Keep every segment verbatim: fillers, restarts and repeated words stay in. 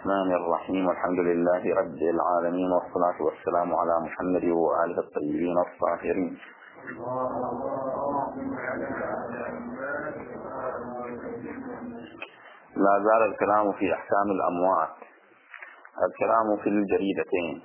الرحمن الرحيم والحمد لله رب العالمين والصلاة والسلام على محمد وآله الطيبين الطاهرين. لا زال الكلام في أحكام الأموات. الكلام في الجريدتين.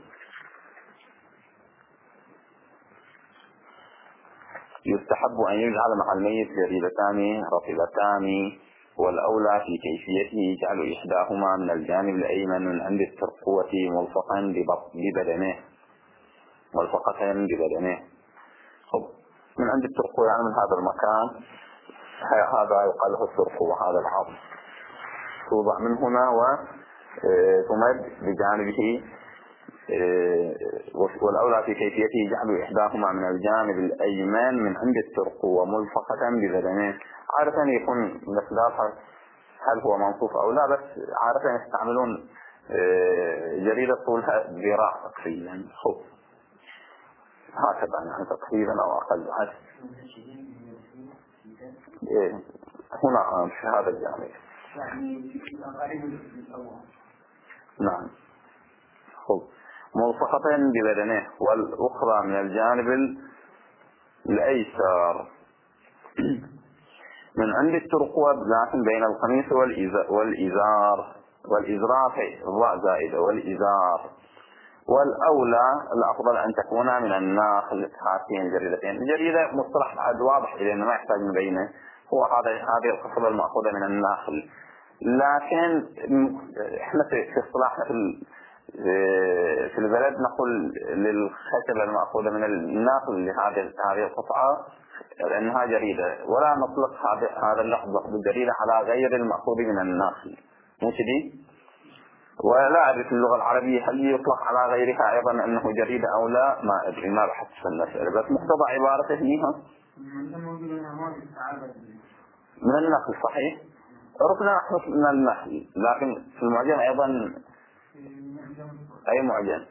يستحب أن يجعل مع الميت جريدتان رطبتان، والأولى في كيفيته جعل إحداهما من الجانب الأيمن من عند الترقوة ملصقا ببدنه ملصقة ببدنه من عند الترقوة، يعني من هذا المكان، هذا يقال له الترقوة، هذا العظم توضع من هنا وتمد بجانبه. والأولى في كيفيته جعل إحداهما من الجانب الأيمن من عند الترقوة ملصقة ببدنه. عادة يكون مقدار هل هو منصوف أو لا، بس عادة يستعملون جريدة طولها ذراع تقريبا، خب هكذا يعني تقريبا أو أقل. هنا في هذا الجانب نعم، خب ملصقة ببدنه، والأخرى من الجانب الأيسر من عند الترقوة، لكن بين القميص والإزار والإزراء الضاء زائدة والإزار. والأولى الأفضل أن تكون من الناخل. هاتين الجريدتين، الجريدة مصطلح بعد واضح إذا ما يحتاج نبينه، هو هذا هذه القصة المأخوذة من الناخل. لكن احنا في اصطلاحنا في في البلد نقول للخشبة المأخوذة من الناخل لهذه هذه القطعة لأنها جريدة، ولا نطلق هذا هذا اللفظ بالجريدة على غير المأخوذ من الناخل، مو كذي؟ ولا أعرف اللغة العربية هل يطلق على غيرها أيضا أنه جريدة أو لا، ما أدري، ما بحثت في المسألة، بس مقتضى عبارته هيها من النخل. صحيح، ركنا نحن من النخل، لكن في المعجم أيضا أي معجم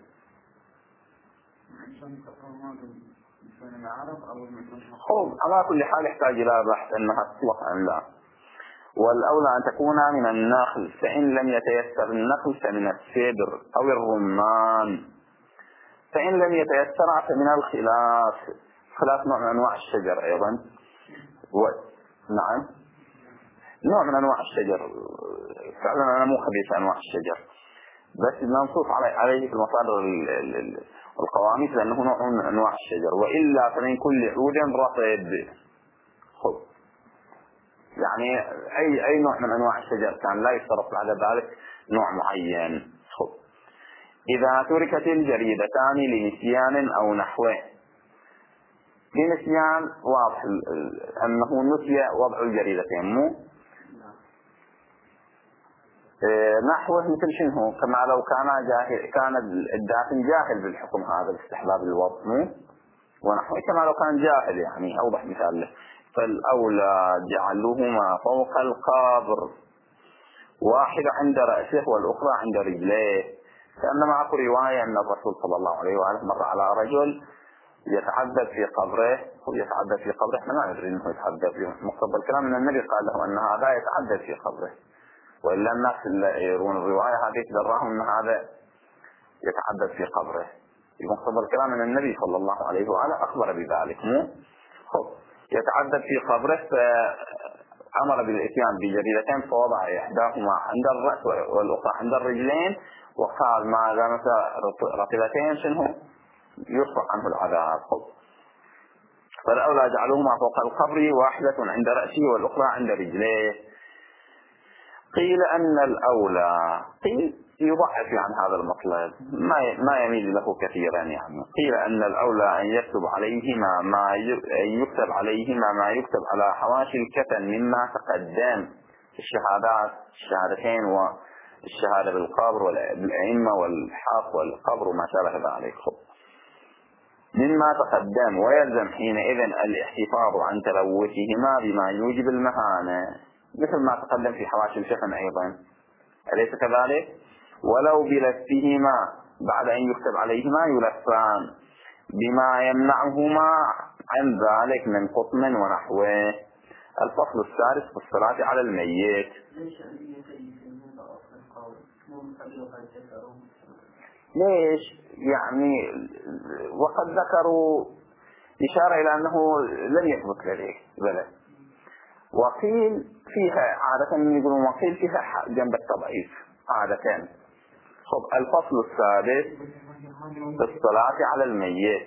خب على كل حال يحتاج إلى بحث أنها تطلق أم لا. والأولى أن تكون من النخل، فإن لم يتيسر النخل فمن السدر أو الرمان، فإن لم يتيسر فمن الخلاف. خلاف نوع من أنواع الشجر أيضا، و... نعم نوع من أنواع الشجر، فعلا أنا مو خبيث أنواع الشجر، بس منصوص عليه في المصادر القواميس لأنه نوع من أنواع الشجر. وإلا فمن كل عود رطب، خب يعني أي أي نوع من أنواع الشجر كان، لا يشترط بعد ذلك نوع معين. خب إذا تركت الجريدتان لنسيان أو نحوه، لنسيان واضح أنه نسي وضع الجريدتين، مو نحوه مثل شنو؟ كما لو كان جاهل، كان الدافن جاهل بالحكم هذا الاستحباب الوضع، مو ونحوه كما لو كان جاهل، يعني أوضح مثال له. فالأولى جعلهما فوق القبر، واحدة عند رأسه والأخرى عند رجليه. كأن معك رواية أن الرسول صلى الله عليه وآله مر على رجل يتعذب في قبره، هو يتعذب في قبره، احنا ما ندري انه يتعذب في مقتضى الكلام ان النبي قال له ان هذا يتعذب في قبره، وإلا الناس اللي يرون الرواية هذه تدراهم ان هذا يتعذب في قبره. مقتضى الكلام ان النبي صلى الله عليه وآله أخبر بذلك، مو خب يتعذب في قبره، فأمر بالإتيان بجريدتين فوضع إحداهما عند الرأس والأخرى عند الرجلين، وقال ما دامت رطبتين شنو يرفع عنه العذاب. فالأولى جعلهما فوق القبر، واحدة عند رأسه والأخرى عند رجليه. قيل أن الأولى، قيل يضعف عن هذا المطلب، ما ما يميل له كثيرا، يعني قيل أن الأولى أن يكتب عليهما ما أن يكتب عليهما ما يكتب على حواشي الكفن مما تقدم الشهادات، الشهادتين والشهادة بالقبر والأئمة والحق والقبر وما شابه ذلك مما تقدم، ويلزم حينئذ الاحتفاظ عن تلوثهما بما يوجب المهانة، مثل ما تقدم في حواشي الكفن أيضا، أليس كذلك؟ ولو بلفهما بعد أن يكتب عليهما يلفان بما يمنعهما عن ذلك من قطن ونحوه. الفصل السادس في الصلاة على الميت. ليش؟ يعني وقد ذكروا إشارة إلى أنه لم يثبت لديه بلى. وقيل فيها عادة يقولون وقيل فيها جنب التضعيف عادة. خب الفصل السادس في الصلاة على الميت.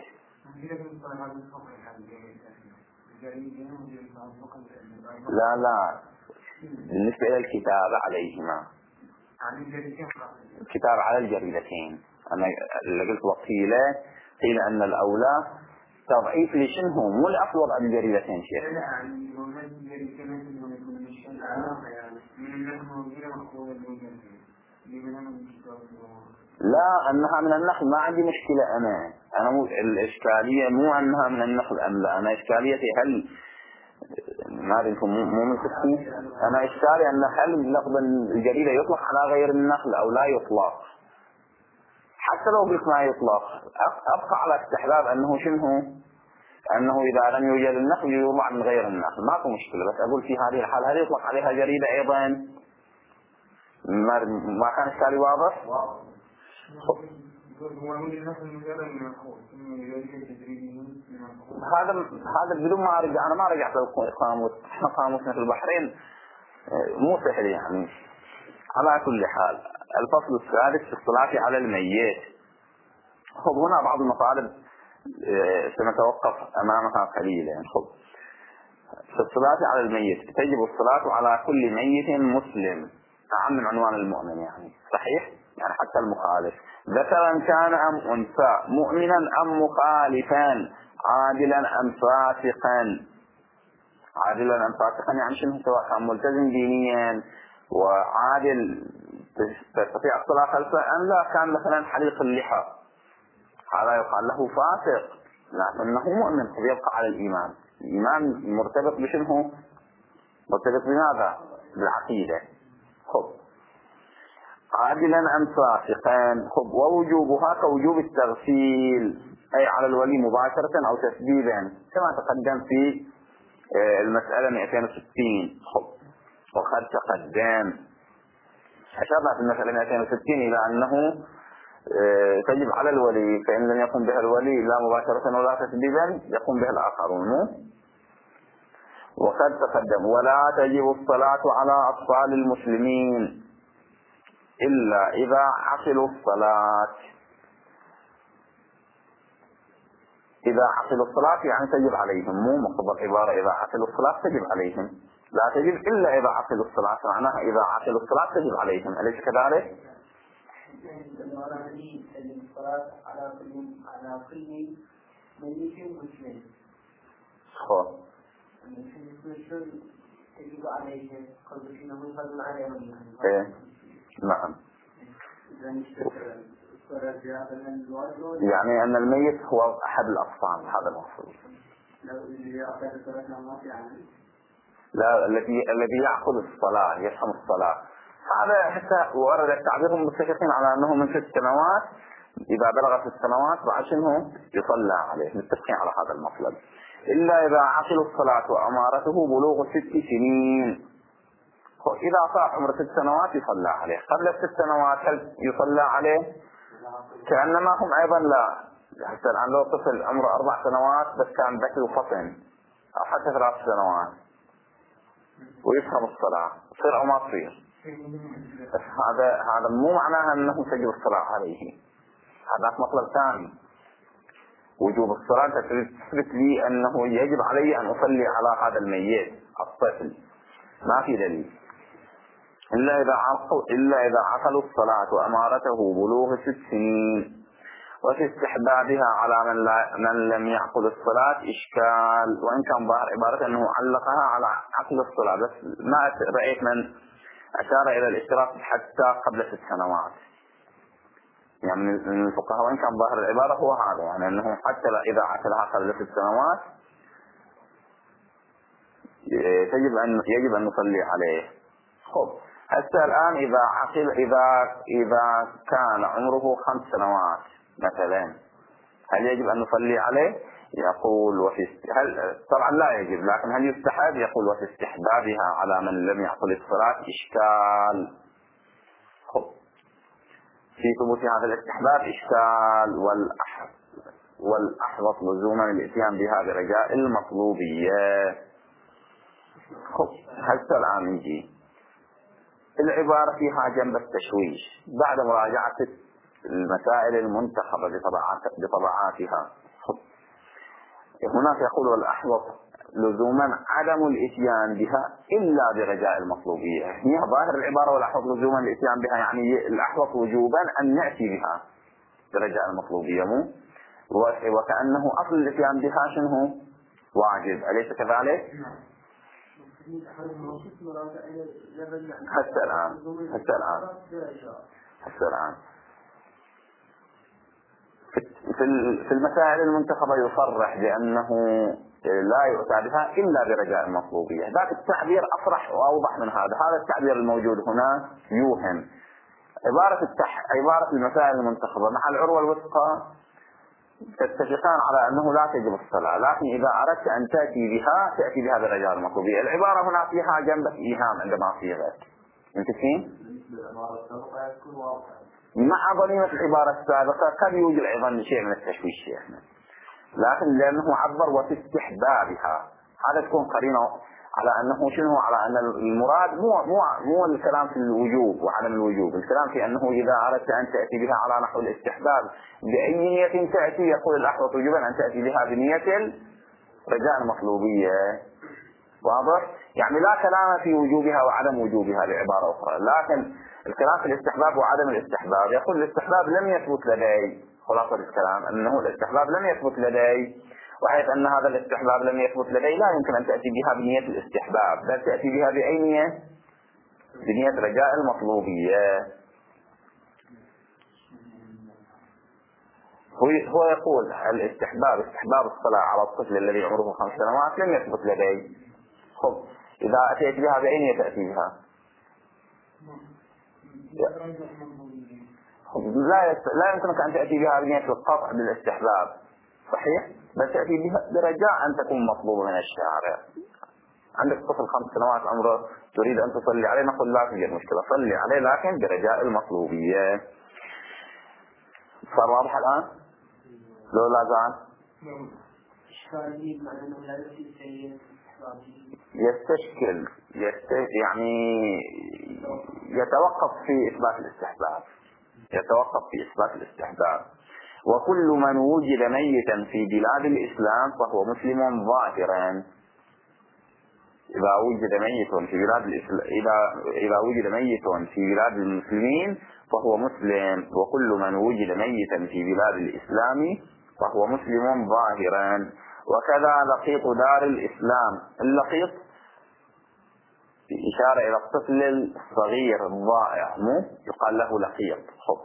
لا لا بالنسبة إلى الكتاب عليهما الكتاب على الجريدتين. أنا اللي قلت وقيلة قيل أن الأولى تضعيف لشنه مو الأفضل عن الجريدتين شيء. لا أنها من النحل ما عندي مشكلة. أنا أنا مو الإشكالية مو أنها من النحل أم لا. أنا إشكاليتي هل ما أدري مو مو من كتير. أنا إشكالي أن هل لفظ الجريدة يطلق على غير النحل أو لا يطلق. حتى لو قلت ما يطلق أبقى على استحباب أنه شنو أنه إذا لم يوجد النحل يوضع من غير النحل ما في مشكلة. بس أقول في هذه الحال هل يطلق عليها جريدة أيضا؟ ما ما كان إشكالي واضح. هذا هذا بدون ما أرجع أنا ما رجعت للقاموس. إحنا قاموسنا في البحرين مو سهل يعني. على كل حال الفصل السادس في الصلاة على الميت. خذ هنا بعض المطالب سنتوقف أمامها قليلا. خذ في الصلاة على الميت تجب الصلاة على كل ميت مسلم أعم من عنوان المؤمن يعني صحيح يعني حتى المخالف ذكرا كان أم أنثى مؤمنا أم مخالفا عادلا أم فاسقا. عادلا أم فاسقا يعني شنو سواء كان ملتزم دينيا وعادل تستطيع الصلاة خلفه أم لا كان مثلا حليق اللحى هذا يقال له فاسق لكنه مؤمن فيبقى على الإيمان. الإيمان مرتبط بشنو مرتبط بماذا بالعقيدة. خب عادلا أم فاسقا. خب ووجوبها كوجوب التغسيل أي على الولي مباشرة أو تسديدا كما تقدم في المسألة مئتين وستين. خب وقد تقدم أشرنا في المسألة مئتين وستين إلى أنه تجب على الولي فإن لم يقم بها الولي لا مباشرة ولا تسديدا يقوم بها الآخرون. وقد تقدم ولا تجب الصلاة على أطفال المسلمين إلا إذا عقلوا الصلاة. إذا عقلوا الصلاة يعني تجب عليهم مو مقتضى العبارة إذا عقلوا الصلاة تجب عليهم لا تجب إلا إذا عقلوا الصلاة معناها إذا عقلوا الصلاة تجب عليهم أليس كذلك؟ الصلاة على كل على كل ميت مسلم. خو. تجب عليه قلب إنه يفضل عليه. إيه نعم. يعني أن الميت هو أحد الأطفال هذا المقصود. لا الذي الذي يأخذ الصلاة يفهم الصلاة هذا حتى ورد التعبير متفقين على أنه من ست سنوات إذا بلغ ست سنوات بعد شنو يصلى عليه متفقين على هذا المطلب. إلا إذا عقل الصلاة وأمارته بلوغ ست سنين. إذا صار عمر ست سنوات يصلى عليه. قبل الست سنوات هل يصلى عليه؟ كأنما هم أيضا لا. حتى الآن لو طفل عمره أربع سنوات بس كان ذكي وفطن أو حتى ثلاث سنوات ويفهم الصلاة تصير أو ما تصير. هذا هذا مو معناها أنه تجب الصلاة عليه. هذا مطلب ثاني. وجوب الصلاة تثبت لي أنه يجب علي أن أصلي على هذا الميت الطفل ما في دليل. إلا إذا عقلوا إلا إذا عقلوا الصلاة وأمارته بلوغ ست سنين. وفي استحبابها على من, لا من لم يعقل الصلاة إشكال وإن كان ظاهر عبارة أنه علقها على عقل الصلاة بس ما رأيت من أشار إلى الاشتراك حتى قبل ست سنوات. يعني من الفقهاء وإن كان ظاهر العبارة هو هذا يعني أنه حتى إذا عقلها قبل ست سنوات يجب أن يجب أن نصلي عليه. خب هسه الآن إذا عقل إذا إذا كان عمره خمس سنوات مثلا هل يجب أن نصلي عليه؟ يقول وفي هل طبعا لا يجب لكن هل يستحب؟ يقول وفي استحبابها على من لم يعقل الصلاة إشكال. خب في ثبوت هذا الاستحباب إشكال، والأحوط والأحوط لزوما الاتيان بها برجاء المطلوبية. خب هسه الآن نجي العبارة فيها جنب التشويش بعد مراجعة المسائل المنتخبة بطبعاتها. هناك يقول والأحوط لزوما عدم الاتيان بها إلا برجاء المطلوبية. هي ظاهر العبارة والأحوط لزوما الاتيان بها، يعني الأحوط وجوبا أن نأتي بها برجاء المطلوبية، مو وكأنه أصل الاتيان بها شنو واجب، أليس كذلك؟ حتى الآن حتى الآن حتى الآن في المسائل المنتخبة يصرح بأنه لا يؤتى بها إلا برجاء المطلوبية. ذاك التعبير أصرح وأوضح من هذا. هذا التعبير الموجود هنا يوهم. عبارة التح... عبارة المسائل المنتخبة مع العروة الوثقى تتفقان على أنه لا تجب الصلاة، لكن إذا أردت أن تأتي بها تأتي بها برجاء المطلوبية. العبارة هنا فيها جنبة إيهام عندما صيغت. انتفين؟ مع ضميمة العبارة السابقة قد يوجد أيضا شيء من التشويش شيخنا، لكن لأنه عبر وفي استحبابها، هذا تكون قرينة على أنه شنو، على أن المراد مو مو مو الكلام في الوجوب وعدم الوجوب، الكلام في أنه إذا أردت أن تأتي بها على نحو الاستحباب بأي نية تأتي، يقول الأحوط وجوبا أن تأتي بها بنية رجاء المطلوبية. واضح؟ يعني لا كلام في وجوبها وعدم وجوبها بعبارة أخرى، لكن الكلام في الاستحباب وعدم الاستحباب. يقول الاستحباب لم يثبت لدي، خلاصة الكلام أنه الاستحباب لم يثبت لدي، وحيث أن هذا الاستحباب لم يثبت لدي لا يمكن أن تأتي بها بنية الاستحباب، بل تأتي بها بأي نية؟ بنية رجاء المطلوبية. هو هو يقول الاستحباب استحباب الصلاة على الطفل الذي عمره خمس سنوات لم يثبت لدي. خب إذا أتيت بها بأي نية تأتي بها؟ لا يست... لا يمكنك أن تأتي بها بنية القطع بالاستحباب، صحيح؟ بل تأتي بها برجاء أن تكون مطلوبة من الشارع. عندك طفل خمس سنوات عمره تريد أن تصلي عليه، نقول لا توجد مشكلة، صلي عليه لكن برجاء المطلوبية. صار واضح الآن؟ لو لا زال يستشكل يست... يعني يتوقف في إثبات الاستحباب يتوقف في إثبات الاستحباب وكل من وجد ميتا في بلاد الإسلام فهو مسلم ظاهرا. إذا وجد ميت في بلاد الإسلام إذا إذا وجد ميت في بلاد المسلمين فهو مسلم، وكل من وجد ميتا في بلاد الإسلام فهو مسلم ظاهرا. وكذا لقيط دار الإسلام، اللقيط إشارة إلى الطفل الصغير الضائع، مو يقال له لقيط. خب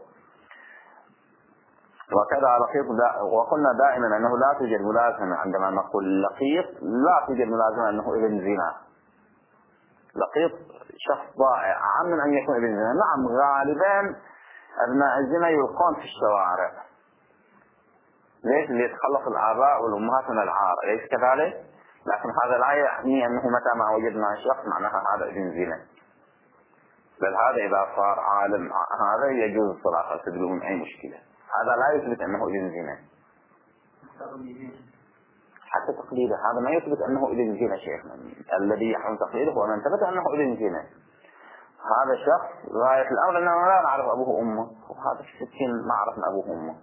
وكذا لقيط دا وقلنا دائما أنه لا توجد ملازمة عندما نقول لقيط، لا توجد ملازمة أنه ابن زنا. لقيط شخص ضائع عام من أن يكون ابن زنا. نعم غالبا أبناء الزنا يلقون في الشوارع، ليش؟ ليتخلص الآباء والأمهات من العار، ليس كذلك؟ لكن هذا لا يعني أنه متى ما وجدنا شخص معناها هذا ابن زنا، بل هذا إذا صار عالم هذا يجوز الصلاة بدون أي مشكلة. هذا لا يثبت أنه ابن زنا، حتى تقليده هذا ما يثبت أنه ابن زنا. شيخنا الذي يحرم تقليده هو من ثبت أنه ابن زنا. هذا شخص غاية الأمر أننا لا نعرف أبوه وأمه، وهذا الشخصين ما عرفنا أبوه وأمه.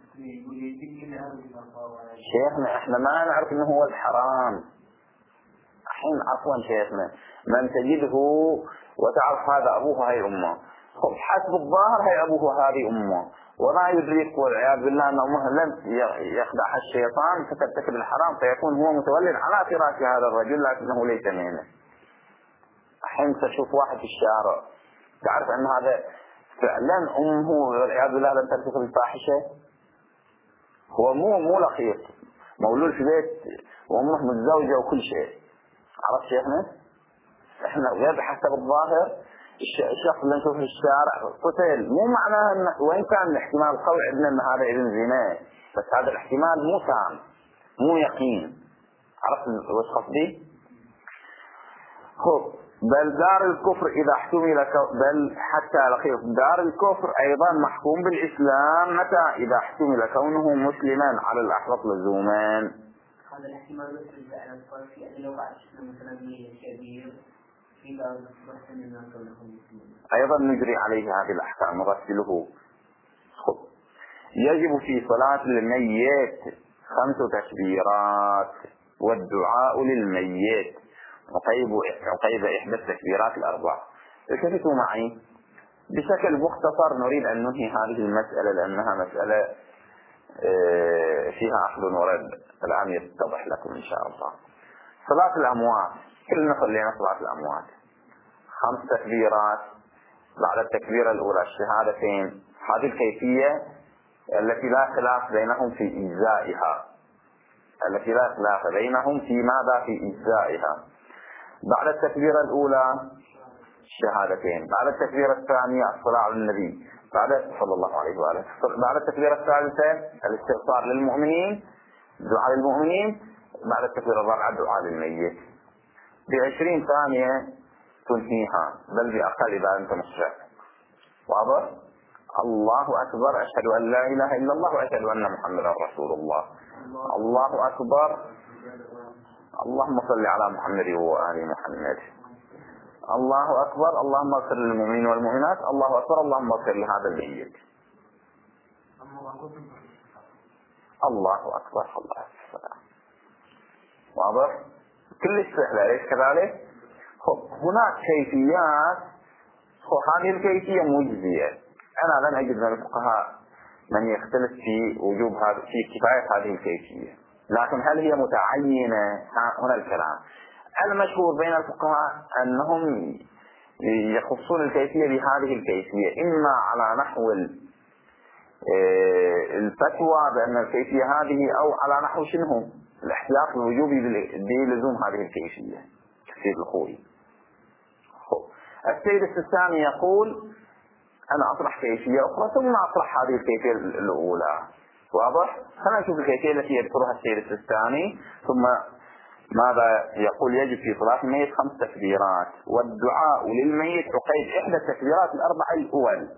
شيخنا احنا ما نعرف انه هو الحرام. الحين عفوا شيخنا من تجده وتعرف هذا ابوه هاي امه، خب حسب الظاهر هاي ابوه هذه امه، وما يدرك والعياذ بالله ان امه لم يخدعها الشيطان فترتكب الحرام، فيكون هو متولد على فراش هذا الرجل لكنه ليس منه. الحين تشوف واحد في الشارع تعرف ان هذا فعلا امه والعياذ بالله لم ترتكب الفاحشه، هو مو مو لقيط، مولود في بيت وامه متزوجه وكل شيء. عرفت شيخنا؟ احنا غير حسب الظاهر الشخص اللي نشوفه في الشارع قتل، مو معناه ان وين كان الاحتمال القوي عندنا ان هذا ابن زنا، بس هذا الاحتمال مو تام مو يقين. عرفت وش قصدي؟ هو بل دار الكفر إذا احتمل بل حتى الأخير دار الكفر أيضا محكوم بالإسلام متى إذا احتمل كونه مسلما على الأحوط لزوما. هذا الاحتمال يؤثر على الفرق يعني لو بعد شفنا مثلا مية كبير في بعض الفرق أننا كونه مسلم أيضا نجري عليه هذه الأحكام نرسله. يجب في صلاة الميت خمس تكبيرات والدعاء للميت عقيب عقيب إحدى التكبيرات الأربع. التفتوا معي بشكل مختصر نريد أن ننهي هذه المسألة لأنها مسألة فيها أخذ ورد الآن يتضح لكم إن شاء الله. صلاة الأموات كلنا صلينا صلاة الأموات خمس تكبيرات بعد التكبيرة الأولى الشهادتين. هذه الكيفية التي لا خلاف بينهم في إجزائها التي لا خلاف بينهم في ماذا في إجزائها. بعد التكبيرة الأولى الشهادتين، بعد التكبيرة الثانية الصلاة على النبي، بعد صلى الله عليه وآله، بعد التكبيرة الثالثة الاستغفار للمؤمنين دعاء للمؤمنين، بعد التكبيرة الرابعة دعاء للميت. بعشرين ثانية تنهيها بل بأقل إذا أنت مشرع. واضح؟ الله أكبر أشهد أن لا إله إلا الله وأشهد أن محمدا رسول الله. الله أكبر اللهم صل على محمد وآل محمد. الله أكبر اللهم اغفر للمؤمنين والمؤمنات. الله أكبر اللهم اغفر لهذا الميت. الله أكبر الله أكبر. واضح؟ كل سهلة ليس كذلك؟ هناك كيفيات هذه الكيفية مجزية. أنا لن أجد من الفقهاء من يختلف في وجوب هذا في كفاية هذه الكيفية، لكن هل هي متعينة؟ هنا الكلام. المشهور بين الفقهاء أنهم يخصون الكيفية بهذه الكيفية، إما على نحو الفتوى بأن الكيفية هذه أو على نحو شنو الاحتياط الوجوبي بلزوم هذه الكيفية كثير الخوي. السيد السيستاني يقول أنا أطرح كيفية أخرى ثم أطرح هذه الكيفية الأولى. واضح؟ خلينا نشوف الكيفية التي يذكرها السيد السيستاني ثم ماذا يقول. يجب في صلاة الميت خمس تكبيرات والدعاء للميت عقيب إحدى التكبيرات الأربع الأول.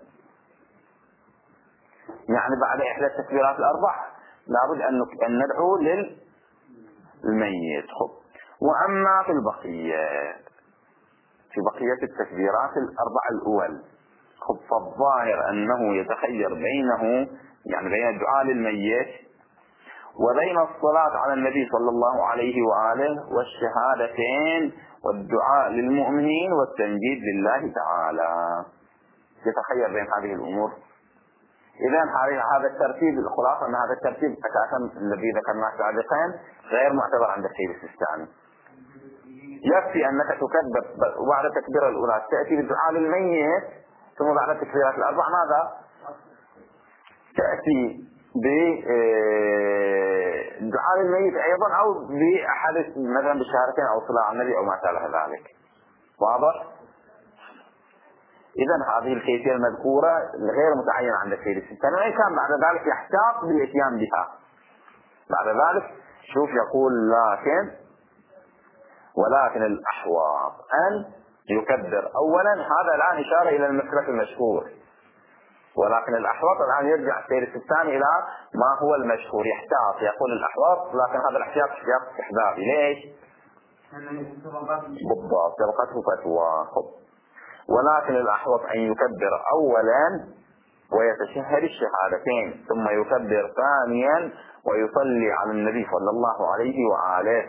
يعني بعد إحدى التكبيرات الأربع لابد أن ندعو للميت. خب. وأما في البقية في بقية التكبيرات الأربع الأول خب فالظاهر أنه يتخير بينه يعني بين الدعاء للميت وبين الصلاة على النبي صلى الله عليه وآله والشهادتين والدعاء للمؤمنين والتنجيد لله تعالى. يتخير بين هذه الأمور. إذن هذا الترتيب الخلاصة أن هذا الترتيب أساسا الذي ذكرناه سابقا غير معتبر عند السيد السيستاني. يكفي أنك تكبر وبعد التكبيرة الأولى تأتي بالدعاء للميت ثم بعد التكبيرات الأربع ماذا؟ تأتي بدعاء للميت أيضا أو بأحد مثلا بشهادتين أو صلاة على النبي أو ما شابه ذلك. واضح؟ إذن هذه الكيفية المذكورة غير متعينة عند السيد السيستاني، وإن كان بعد ذلك يحتاط بالإتيان بها. بعد ذلك شوف يقول لكن ولكن الأحوط أن يكبر أولا. هذا الآن إشارة إلى المسلك المشهور، ولكن الأحوط الآن يرجع السيد السيستاني إلى ما هو المشهور. يحتاط يقول الأحوط لكن هذا الاحتياط احتياط استحبابي. ليش؟ بالضبط سبقته فتوى. ولكن الأحوط أن يكبر أولا ويتشهد الشهادتين ثم يكبر ثانيا ويصلي على النبي صلى الله عليه وآله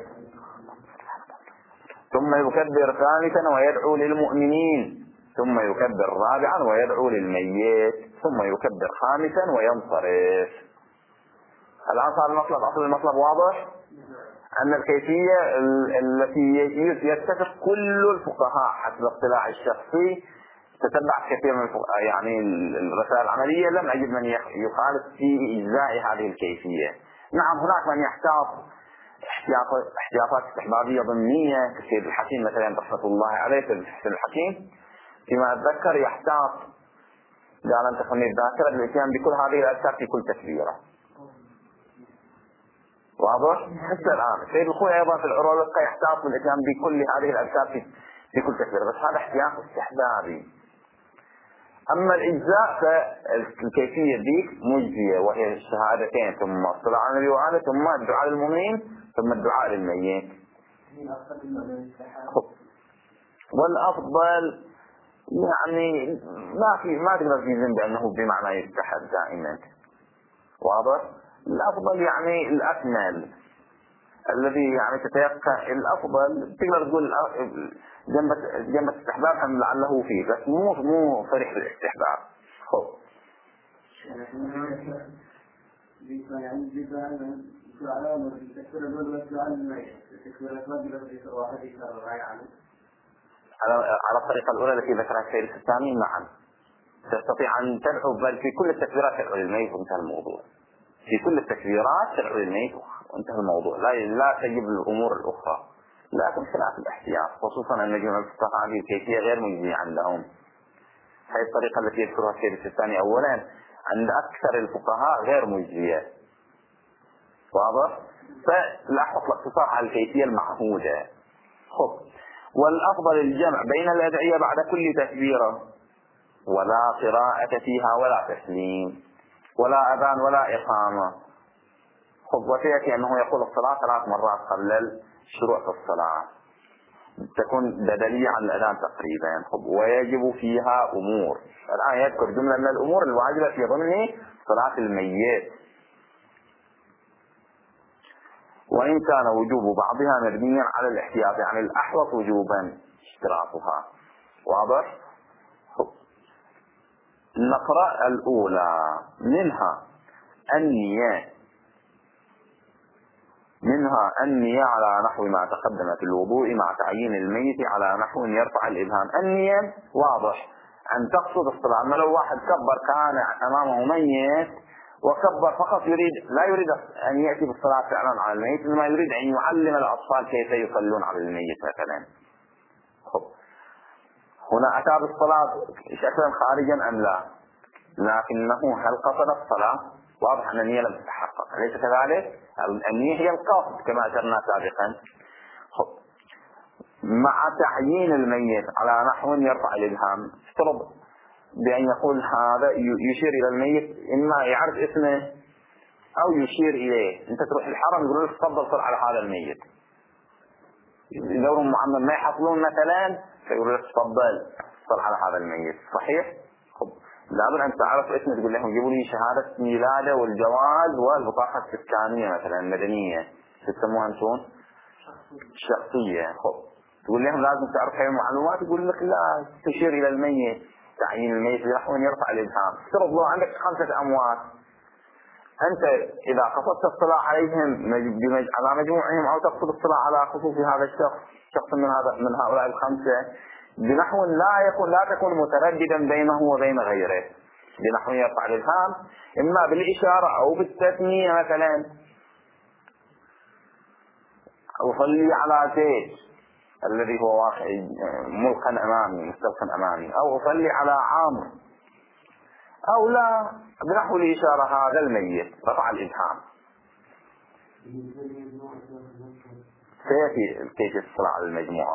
ثم يكبر ثالثا ويدعو للمؤمنين ثم يكبر رابعا ويدعو للميت ثم يكبر خامسا وينصرف. الآن صار المطلب أصل المطلب واضح أن الكيفية التي يتفق كل الفقهاء حسب اطلاع الشخصي تتبع كثير من الفقهاء يعني الرسائل العملية لم أجد من يخالف في إجزاء هذه الكيفية. نعم هناك من يحتاط احتياطات استحبابية ضمنية كسيد الحكيم مثلا رحمة الله عليه في الحسن الحكيم فيما أتذكر يحتاط قال أن تخمي الذاكرة بالإتيان بكل هذه الأذكار في كل تكبيرة. واضح؟ حتى الآن سيد الخوي أيضا في العروة الوثقى يحتاط بالإتيان بكل هذه الأذكار في في كل تكبيرة، بس هذا احتياط استحبابي. أما الإجزاء فالكيفية دي مجزية، وهي الشهادتين ثم الصلاة على النبي وآله ثم الدعاء للمؤمنين ثم الدعاء للميت. والأفضل يعني ما في ما تقدر تجزم بأنه بمعنى يستحب دائما، واضح؟ الأفضل يعني الأكمل الذي يعني تتيقن، الأفضل تقدر تقول جنب جنب الاستحباب هم لعله فيه، بس مو مو صريح بالاستحباب. خب على على الطريقة الأولى التي ذكرها الشيخ الثاني، نعم تستطيع أن تدعو، بل في كل التكبيرات تدعو للميت وانتهى الموضوع. في كل التكبيرات تدعو للميت وانتهى الموضوع، لا لا تجب الأمور الأخرى. لكن خلاف الاحتياط، خصوصا أن جميع الفقهاء هذه الكيفية غير مجزية عندهم. هذه الطريقة التي يذكرها الشيخ الثاني أولا عند أكثر الفقهاء غير مجزية، واضح؟ فالأحوط الاقتصار على الكيفية المعهودة. خب والأفضل الجمع بين الأدعية بعد كل تكبيرة، ولا قراءة فيها ولا تسليم ولا أذان ولا إقامة. خب وسيأتي أنه يقول الصلاة ثلاث مرات قبل الشروع في الصلاة، تكون بدلية عن الأذان تقريبا. خب ويجب فيها أمور، الآن يذكر جملة من الأمور الواجبة في ضمن صلاة الميت، وإن كان وجوب بعضها مبنيا على الاحتياط، يعني الأحوط وجوبا اشتراطها، واضح؟ نقرأ الأولى منها النية منها النية على نحو ما تقدم في الوضوء مع تعيين الميت على نحو يرفع الإبهام. النية واضح أن تقصد الصلاة، أما لو واحد كبر كان أمامه ميت وكبر فقط يريد لا يريد أن يأتي بالصلاة فعلا على الميت، إنما يريد أن يعلم الأطفال كيف يصلون على الميت مثلا. خب هنا أتى بالصلاة شكلا خارجا أم لا؟ لكنه هل قصد الصلاة؟ واضح أن النية لم تتحقق، أليس كذلك؟ النية هي القصد كما أشرنا سابقا. مع تعيين الميت على نحو يرفع الإبهام، افترض بأن يقول هذا يشير إلى الميت، إما يعرف اسمه أو يشير إليه. أنت تروح الحرم يقولون لك تفضل صل على هذا الميت، دورهم معمم ما يحصلون مثلا فيقولون لك تفضل صل على هذا الميت، صحيح؟ لابد أن تعرف اسمه، تقول لهم جيبوا لي شهادة ميلاده والجواز والبطاقة السكانية مثلا المدنية، تسموها انتم الشخصية. خب تقول لهم لازم تعرف هاي المعلومات، يقول لك لا تشير إلى الميت، تعيين الميت نحو يرفع الإبهام. افترض لو عندك خمسة أموات، أنت إذا قصدت الصلاة عليهم على مجموعهم أو تقصد الصلاة على خصوص هذا الشخص، شخص من هذا من هؤلاء الخمسة، بنحو لا يكون لا تكون مترددا بينه وبين غيره، بنحو يرفع الإبهام إما بالإشارة أو بالتثنية مثلا، أصلي على زيد الذي هو واقع ملقا أمامي مستلقا أمامي، أو أصلي على عامر، أو لا بنحو الإشارة هذا الميت رفع الإبهام. سيأتي كيف الصلاة على المجموعة.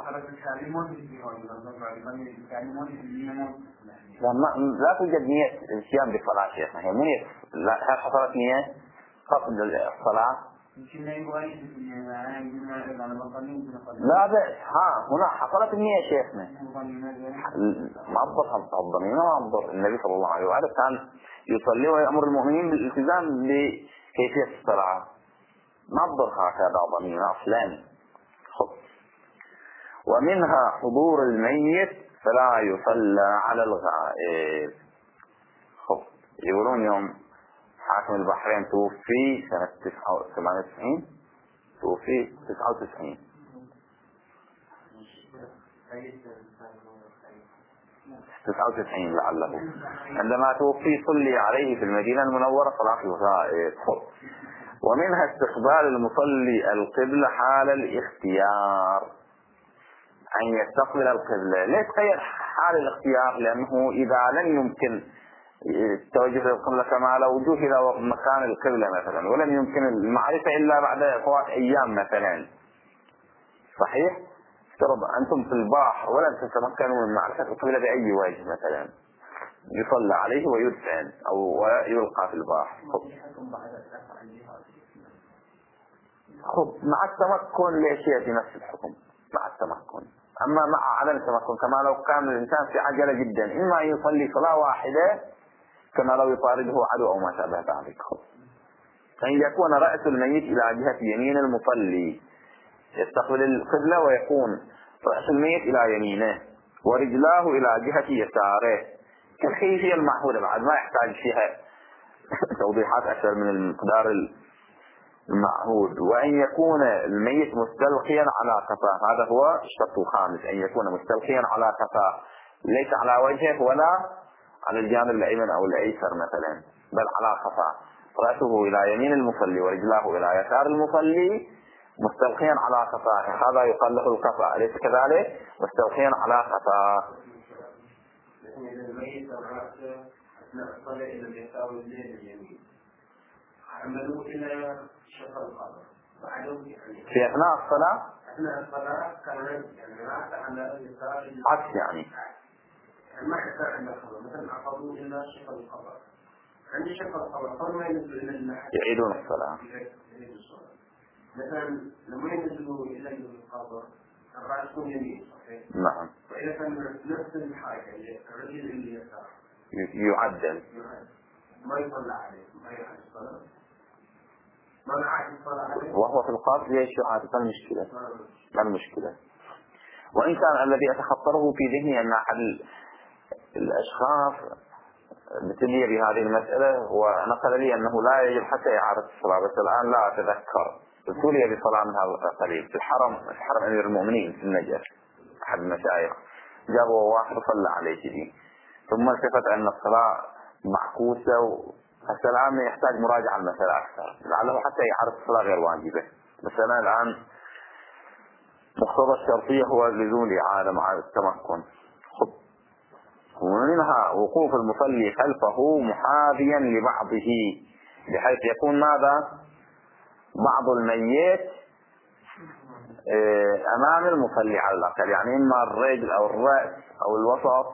لا توجد نية القيام بالصلاة شيخنا، هي نية هل حصلت نية قصد الصلاة؟ لا بأس، ها هنا حصلت النية شيخنا، ما أضر الضمير ما أضر. النبي صلى الله عليه وآله كان يصلي ويأمر المؤمنين بالالتزام بكيفية الصلاة، ما أضر هكذا ضمير أصلا. ومنها حضور الميت فلا يصلى على الغائب. خب يقولون يوم حاكم البحرين توفي سنة ثمانية وتسعين، توفي تسعة وتسعين تسعة وتسعين لعله، عندما توفي صلي عليه في المدينة المنورة صلاة الغائب. ومنها استقبال المصلي القبلة حال الاختيار، أن يستقبل القبلة. ليش غير حال الاختيار؟ لأنه إذا لم يمكن التوجه للقبلة كما لو جهل مكان القبلة مثلا، ولم يمكن المعرفة إلا بعد فوات أيام مثلا، صحيح؟ افترض أنتم في البحر ولم تتمكنوا من معرفة القبلة بأي وجه مثلا، يصلى عليه ويدفن أو يلقى في البحر. خب مع التمكن ليش يأتي نفس الحكم مع التمكن؟ أما مع عدم التمكن كما لو كان الإنسان في عجلة جدا، إما أن يصلي صلاة واحدة كما لو يطارده عدو أو ما شابه ذلك. أن يكون رأس الميت إلى جهة يمين المصلي يستقبل القبلة، ويكون رأس الميت إلى يمينه ورجلاه إلى جهة يساره كالكيفية المعهودة، بعد ما يحتاج فيها توضيحات أكثر من المقدار المعهود. وأن يكون الميت مستلقيا على كفاه، هذا هو الشرط الخامس، أن يكون مستلقيا على كفاه ليس على وجهه ولا على الجانب الأيمن أو الأيسر مثلا، بل على كفاه، رأسه إلى يمين المصلي ورجلاه إلى يسار المصلي مستلقيا على كفاه، هذا يقال له الكفاء، أليس كذلك؟ مستلقيا على كفاه. عملوا إلى شفر القبر في أثناء الصلاة أثناء الصلاة كان يعني رأس على اليسار عكس يعني ما يحتاج عند القبر، مثلا أخذوا إلى شفر القبر، عند شفر القبر فما ينزلوا إلى المحل يعيدون الصلاة. مثلا لما ينزلوا إلى القبر الرأس يكون يمين صحيح؟ نعم. وإذا كان نفس الحاجة الرجل اليسار يعدل ما يصلى عليه، ما يعاد الصلاة، ما يعاد الصلاة عليه وهو في القبر ليش يعاد؟ ما المشكلة؟ ما المشكلة؟ وإن كان الذي أتخطره في ذهني أن أحد الأشخاص ابتلي بهذه المسألة ونقل لي أنه لا يجب حتى إعادة الصلاة، بس الآن لا أتذكر، ابتلي بصلاة من هذا القليل في الحرم، في حرم أمير المؤمنين في النجف، أحد المشايخ جابوا واحد وصلى عليه كذي، ثم التفت أن الصلاة معكوسة والسلام يحتاج مراجعة المسألة أكثر، لعله حتى إعادة الصلاة غير واجبة. بس أنا الآن مقتضى الشرطية هو لزوم الإعادة مع التمكن. ومنها وقوف المصلي خلفه محاذيا لبعضه، بحيث يكون ماذا؟ بعض الميت أمام المصلي على الأقل، يعني إما الرجل أو الرأس أو الوسط،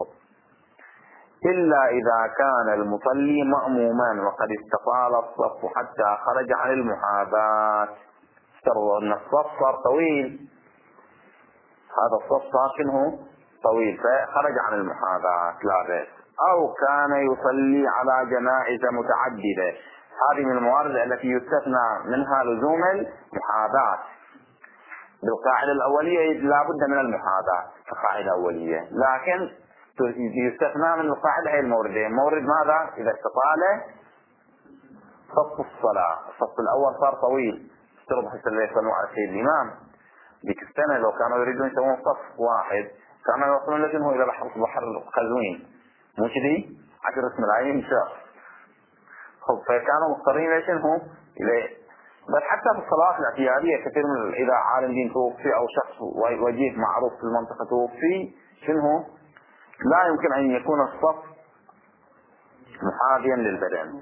إلا إذا كان المصلي مأموما وقد استطال الصف حتى خرج عن المحاذاة. افترضوا أن الصف صار طويل، هذا الصف صار شنو طويل فخرج عن المحاذاة لا بأس. أو كان يصلي على جنائز متعددة، هذه من الموارد التي يستثنى منها لزوم المحاذاة. بالقاعدة الأولية لا بد من المحاذاة كقاعدة أولية، لكن يستثنى من القاعدة هي الموردين. مورد ماذا؟ إذا استطال صف الصلاة، الصف الأول صار طويل، افترض حتى لا يصلوا على سيد الإمام ذيك السنة لو كانوا يريدون يسوون صف واحد كانوا يوصلون لكنه إلى بحر بحر قزوين، مو كذي عشرة ملايين شخص. خب فكانوا مضطرين لشنو إليه. بل حتى في الصلاة الاعتيادية كثير من إذا عالم دين توفي أو شخص وجيه معروف في المنطقة توفي شنو لا يمكن أن يكون الصف محاذيا للبدن.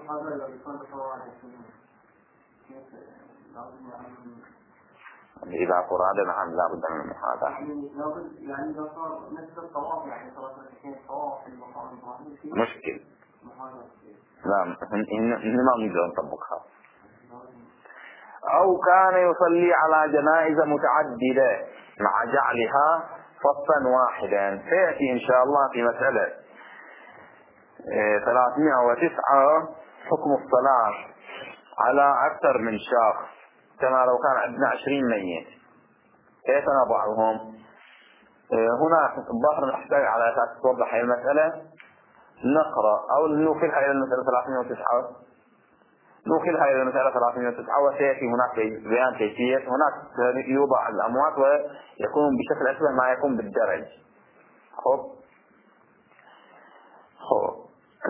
إذا فراد نعم لا بد من المحاذاة. يعني إذا صار مثل الطواف يعني صلاة الحين طواف في المقام إبراهيم مشكل. لا إنما نقدر نطبقها. أو كان يصلي على جنائز متعددة مع جعلها صفا واحدا، سيأتي إن شاء الله في مسألة ثلاثمائة وتسعة حكم الصلاة على أكثر من شخص، كما لو كان عندنا عشرين ميت كيف نضعهم. هنا الظاهر نحتاج على أساس توضح هذه المسألة نقرأ أو نوكلها إلى المسألة ثلاثمائة وتسعة نوكلها إلى المسألة ثلاثمائة وتسعة وسيأتي هناك بيان كيفية. هناك يوضع الأموات ويكون بشكل أشبه ما يكون بالدرج. خب خب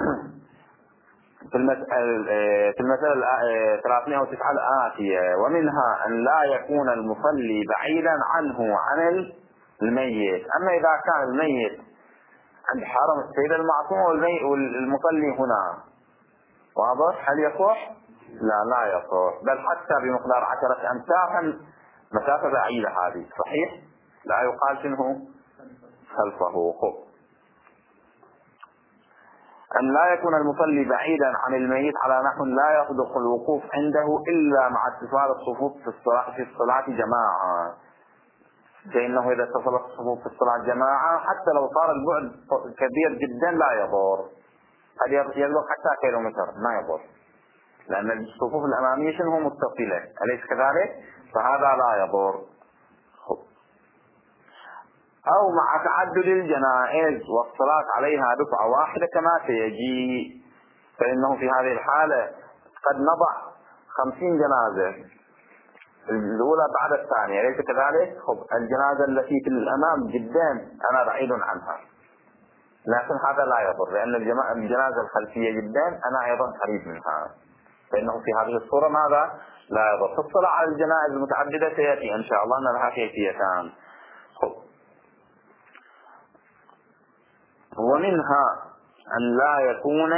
في المسألة في المسألة ثلاثمائة وتسعة الآتية ومنها أن لا يكون المصلي بعيدا عنه عن الميت. أما إذا كان الميت عند حرم السيد المعصوم والمصلي هنا واضح هل يصح؟ لا لا يصح، بل حتى بمقدار عشرة أمتار مسافة بعيدة هذه صحيح لا يقال شنو خلفه. أن لا يكون المصلي بعيدا عن الميت على نحو لا يصدق الوقوف عنده إلا مع اتصال الصفوف في الصلاة في الصلاة جماعة، فإنه إذا اتصلت الصفوف في الصلاة جماعة حتى لو صار البعد كبير جدا لا يضر، قد يبلغ حتى كيلومتر ما يضر، لأن الصفوف الأمامية شنو متصلة أليس كذلك؟ فهذا لا يضر. أو مع تعدد الجنائز والصلاة عليها دفعة واحدة كما سيجي، فإنه في هذه الحالة قد نضع خمسين جنازة الأولى بعد الثانية أليس كذلك؟ خب الجنازة التي في الأمام جدا أنا بعيد عنها، لكن هذا لا يضر لأن الجنازة الخلفية جدا أنا أيضا قريب منها، فإنه في هذه الصورة ماذا؟ لا يضر. في الصلاة على الجنائز المتعددة سيأتي إن شاء الله أن لها كيفيتان. ومنها أن لا يكون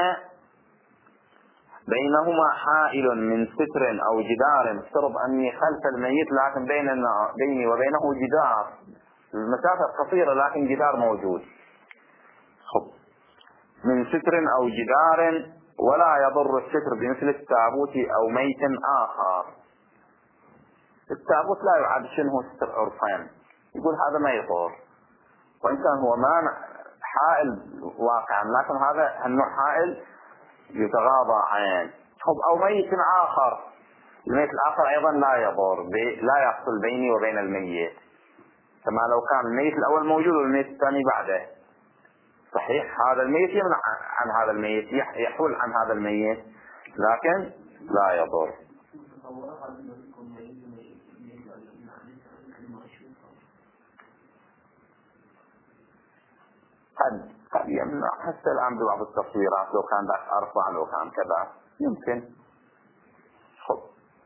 بينهما حائل من ستر أو جدار، افترض أني خلف الميت لكن بيننا بيني وبينه جدار، المسافة قصيرة لكن جدار موجود، من ستر أو جدار ولا يضر الستر بمثل التابوت أو ميت آخر. التابوت لا يعد شنه ستر عرفان، يقول هذا ما يضر، وإن كان هو مانع حائل واقعا، لكن هذا النوع حائل يتغاضى عنه. أو ميت آخر، الميت الآخر أيضا لا يضر، لا يحصل بيني وبين الميت، كما لو كان الميت الأول موجود والميت الثاني بعده، صحيح هذا الميت يمنع عن هذا الميت، يحول عن هذا الميت لكن لا يضر. قد قد يمنع حتى الآن ببعض التصويرات لو كان ذاك أرفع لو كان كذا يمكن. خب.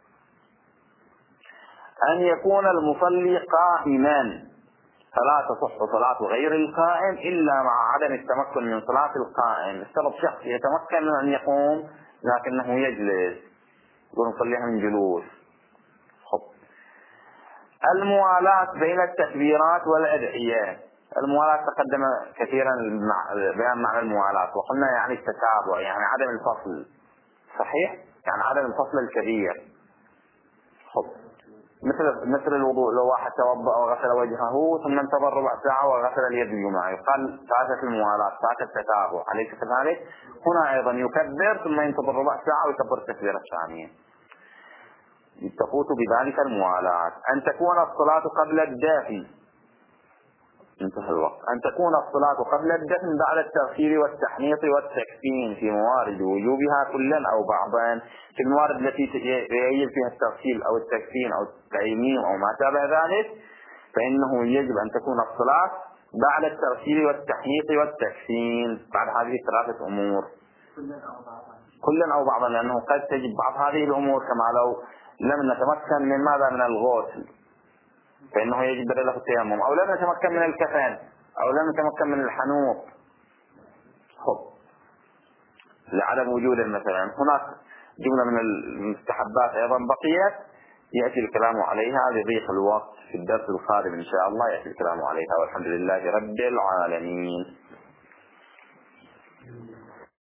أن يكون المصلي قائما فلا تصح صلاة غير القائم إلا مع عدم التمكن من صلاة القائم. السبب شخص يتمكن من أن يقوم لكنه يجلس، يقول نصليها من جلوس. خب. الموالاة بين التكبيرات والأدعية. الموالاة تقدم كثيرا بيان معنى الموالاة، وقلنا يعني التتابع، يعني عدم الفصل، صحيح؟ يعني عدم الفصل الكبير. خب. مثل مثل الوضوء، لو واحد توضأ وغسل وجهه ثم انتظر ربع ساعة وغسل اليد اليمنى يقال فاتت الموالاة، فاتت التتابع، أليس كذلك؟ هنا أيضا يكبر ثم ينتظر ربع ساعة ويكبر التكبيرة الثانية، تفوت بذلك الموالاة. أن تكون الصلاة قبل الدفن، انتهى الوقت. أن تكون الصلاة قبل الدفن بعد التغسيل والتحنيط والتكفين في موارد وجوبها كلا أو بعضا. في الموارد التي يجب فيها التغسيل أو التكفين أو التيميم أو ما شابه ذلك فإنه يجب أن تكون الصلاة بعد التغسيل والتحنيط والتكفين، بعد هذه الثلاثة أمور كلا أو بعضا، لأنه قد تجب بعض هذه الأمور كما لو لم نتمكن من ماذا من الغسل فإنه يجب له التيمم، أو لم نتمكن من الكفن، أو لم نتمكن من الحنوط خب لعدم وجود مثلا. هناك جملة من المستحبات أيضا بقيت يأتي الكلام عليها لضيق الوقت في الدرس القادم إن شاء الله، يأتي الكلام عليها، والحمد لله رب العالمين.